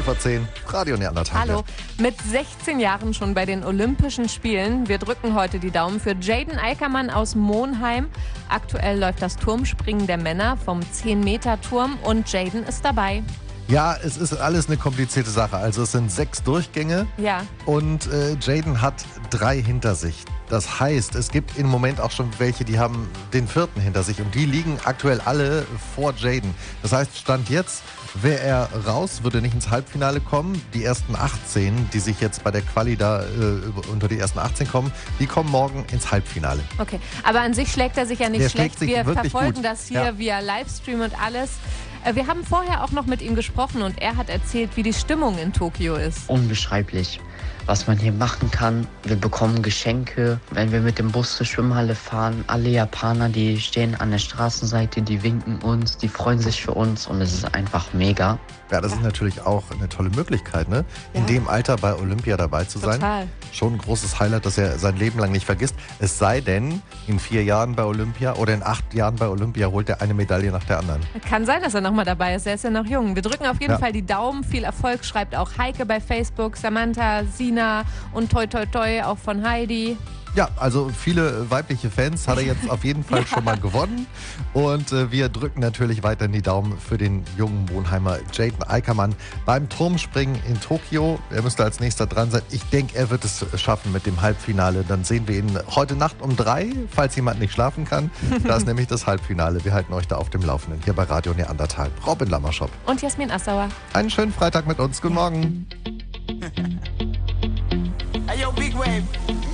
0:10, Radio Neandertal. Hallo, mit 16 Jahren schon bei den Olympischen Spielen. Wir drücken heute die Daumen für Jaden Eickermann aus Monheim. Aktuell läuft das Turmspringen der Männer vom 10-Meter-Turm und Jaden ist dabei. Ja, es ist alles eine komplizierte Sache. Also es sind 6 Durchgänge und Jaden hat 3 hinter sich. Das heißt, es gibt im Moment auch schon welche, die haben den 4. hinter sich und die liegen aktuell alle vor Jaden. Das heißt, Stand jetzt, wäre er raus, würde nicht ins Halbfinale kommen. Die ersten 18, die sich jetzt bei der Quali da unter die ersten 18 kommen, die kommen morgen ins Halbfinale. Okay, aber an sich schlägt er sich ja nicht schlecht. Wir verfolgen gut. das hier via Livestream und alles. Wir haben vorher auch noch mit ihm gesprochen und er hat erzählt, wie die Stimmung in Tokio ist. Unbeschreiblich, was man hier machen kann. Wir bekommen Geschenke, wenn wir mit dem Bus zur Schwimmhalle fahren. Alle Japaner, die stehen an der Straßenseite, die winken uns, die freuen sich für uns und es ist einfach mega. Ja, das ist natürlich auch eine tolle Möglichkeit, ne? In dem Alter bei Olympia dabei zu sein. Total. Schon ein großes Highlight, das er sein Leben lang nicht vergisst. Es sei denn, in 4 Jahren bei Olympia oder in 8 Jahren bei Olympia holt er eine Medaille nach der anderen. Kann sein, dass er nochmal dabei ist. Er ist ja noch jung. Wir drücken auf jeden Fall die Daumen. Viel Erfolg, schreibt auch Heike bei Facebook, Samantha, Sina und toi toi toi auch von Heidi. Ja, also viele weibliche Fans hat er jetzt auf jeden Fall schon mal gewonnen. Und wir drücken natürlich weiterhin die Daumen für den jungen Monheimer Jaden Eickermann beim Turmspringen in Tokio. Er müsste als nächster dran sein. Ich denke, er wird es schaffen mit dem Halbfinale. Dann sehen wir ihn heute Nacht um 3, falls jemand nicht schlafen kann. Da ist nämlich das Halbfinale. Wir halten euch da auf dem Laufenden hier bei Radio Neandertal. Robin Lammerschop. Und Jasmin Assauer. Einen schönen Freitag mit uns. Guten Morgen.